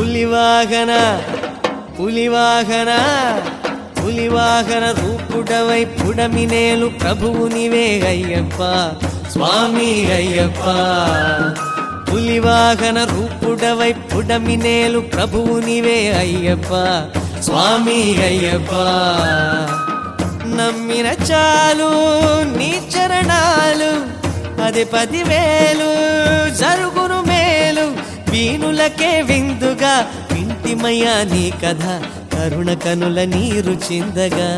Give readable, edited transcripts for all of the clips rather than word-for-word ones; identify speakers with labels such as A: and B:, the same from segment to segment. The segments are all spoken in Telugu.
A: పులివాహన పులివాహన పులివాహన రూపుడవై పుడమినేలు ప్రభువు నీవే అయ్యప్ప స్వామి అయ్యప్ప. పులివాహన రూపుడవై పుడమినేలు ప్రభువు నీవే అయ్యప్ప స్వామి అయ్యప్ప. నమ్మిన చాలు నీ చరణాలు అది 10,000 జరుగును మేలు. వీణులకే విందుగా వింటిమయ్యా నీ కథ కరుణ కనుల నీరు చిందగా.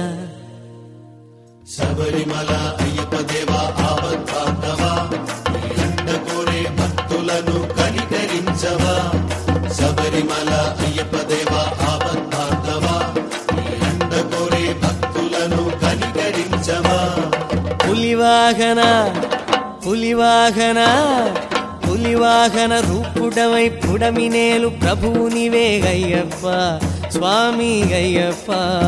B: శబరిమల అయ్యప్ప దేవా ఆపద్బాంధవా అండ కోరే భక్తులను కనికరించవా. శబరిమల అయ్యప్ప దేవా ఆపద్బాంధవా అండ కోరే భక్తులను కనికరించవా.
A: పులివాహన పులివాహన పులివాహన రూపుడవై పుడమినేలు ప్రభువు నీవే అయ్యప్ప స్వామి అయ్యప్ప.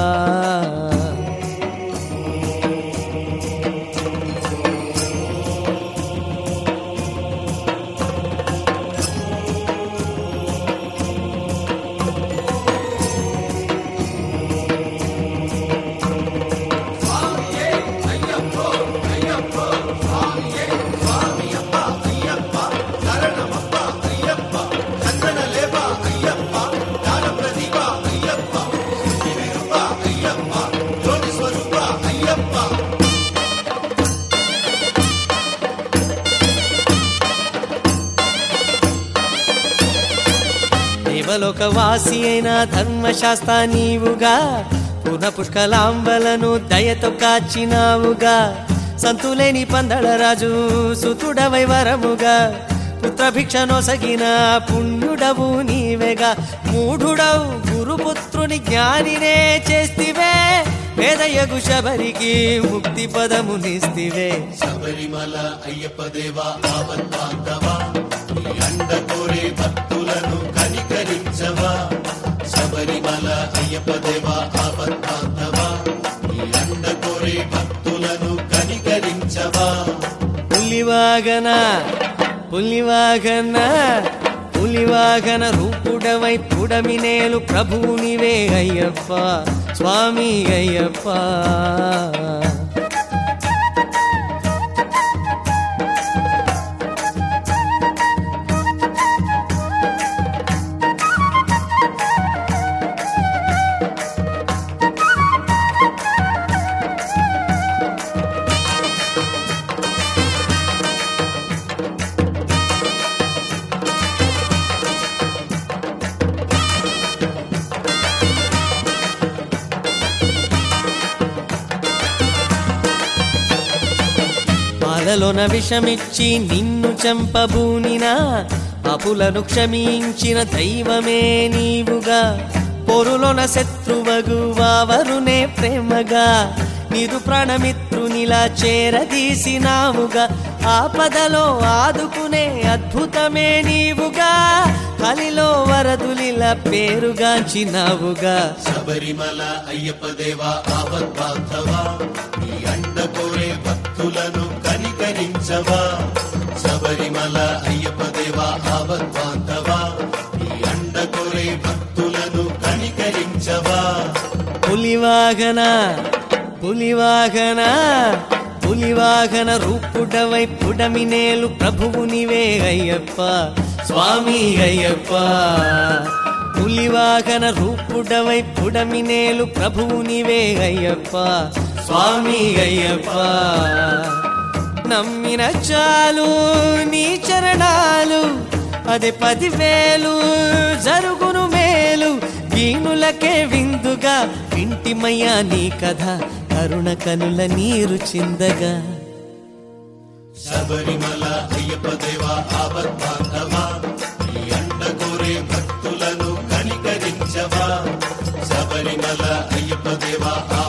A: దేవలోకవాసి అయిన ధర్మశాస్త్ర నీవుగా పూర్ణ పుష్కలాంబలను దయతో కాచినావుగా. సంతులేని పందళరాజు సుతుడవై వరముగా పుత్రభిక్షనొసగిన పుణ్యుడవు నీవేగా. మూఢుడవు గురుపుత్రుని జ్ఞానినే చేస్తివే వేదయగు శబరికి ముక్తి పదమునిస్తివే.
B: శబరిమల అయ్యప్ప దేవా ఆపద్బాంధవా అండ కోరే భక్తులను కనికరించవా. శబరిమల అయ్యప్ప దేవా ఆపద్బాంధవా అండ కోరే భక్తులను కనికరించవా.
A: పులివాహన పులివాహన పులివాహన రూపుడవై పుడమినేలు ప్రభువు నీవే అయ్యప్ప స్వామి అయ్యప్ప. పాలలోన విషమిచ్చి నిన్ను చంపబూనినా పాపులను క్షమించిన దైవమే నీవుగా. పొరులోన శత్రువగు వావరునే ప్రేమగా నీదు ప్రాణమిత్రునిలా చేరదీసినావుగా. ఆపదలో ఆదుకునే అద్భుతమే నీవుగా. కలిలో వరదులిలా పేరుగాంచినావుగా.
B: శబరిమల అయ్యప్ప దేవా ఆపద్బాంధవా అండ కోరే భక్తులను కనికరించవా. శబరిమల అయ్యప్ప దేవా ఆపద్బాంధవా అండ కోరే భక్తులను కనికరించవా.
A: పులివాహన పులివాహన పులివాహన రూపుడవై పుడమినేలు ప్రభువు నీవే అయ్యప్ప స్వామి అయ్యప్ప. పులివాహన రూపుడవై పుడమినేలు ప్రభువు నీవే అయ్యప్ప స్వామి అయ్యప్ప. నమ్మిన చాలు నీ చరణాలు అది 10,000 జరుగును మేలు. వీణులకే విందుగా వింటిమయ్యా నీ కథ కరుణ కనుల నీరు చిందగా.
B: శబరిమల అయ్యప్ప దేవా ఆపద్బాంధవా అండ కోరే భక్తులను కనికరించవా. శబరిమల అయ్యప్ప దేవా